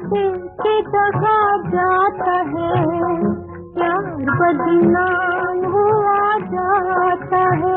दिल के दगा जाता है, प्यार बदनाम हुआ जाता है।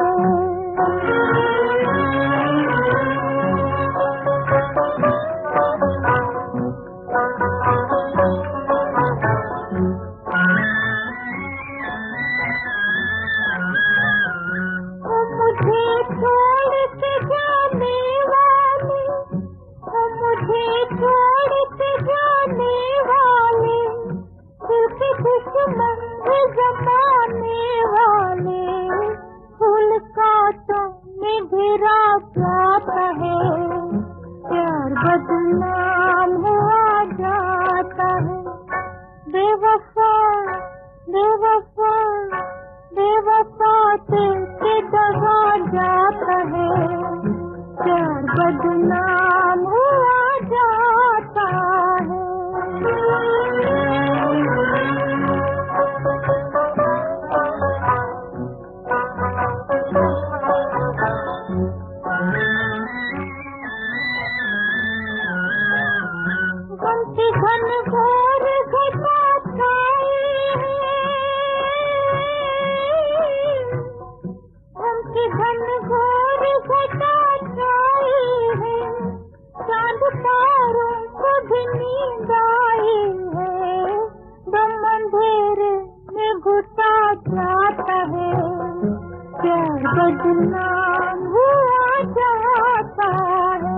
मुझे छोड़ के जाने वाले, मुझे छोड़ के जाने वाले, दिल के दुश्मन जमाने वाले, फूल कांटों में घिरा जाता है, प्यार बदनाम हुआ जाता है। बेवफा बेवफा बेवफा दिल के दगा जाता है, प्यार बदनाम हुआ जाता है। गम की घन घोर घटा छाई है, घन घोर घटा छाई है, चांद तारों को भी नींद आई है, दम अंधेरे में घुसा जाता है, प्यार बदनाम हुआ जाता है।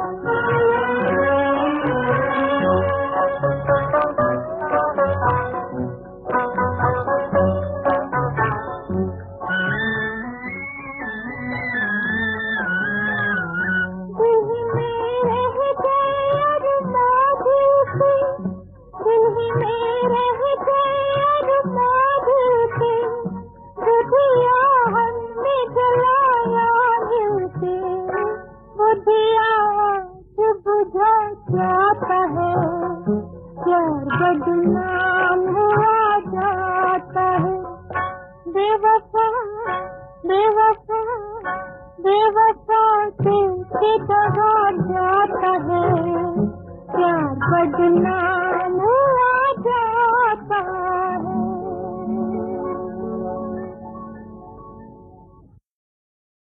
जाता है, प्यार बदनाम हुआ जाता है। बेवफा बेवफा बेवफा दिल के दगा जाता है, प्यार बदनाम